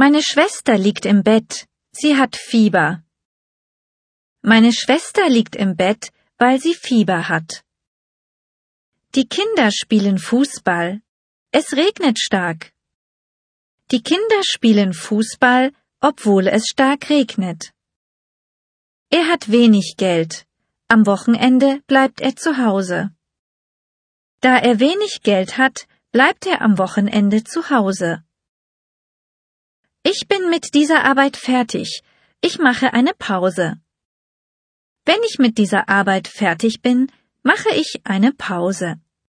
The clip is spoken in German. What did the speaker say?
Meine Schwester liegt im Bett. Sie hat Fieber. Meine Schwester liegt im Bett, weil sie Fieber hat. Die Kinder spielen Fußball. Es regnet stark. Die Kinder spielen Fußball, obwohl es stark regnet. Er hat wenig Geld. Am Wochenende bleibt er zu Hause. Da er wenig Geld hat, bleibt er am Wochenende zu Hause. Ich bin mit dieser Arbeit fertig. Ich mache eine Pause. Wenn ich mit dieser Arbeit fertig bin, mache ich eine Pause.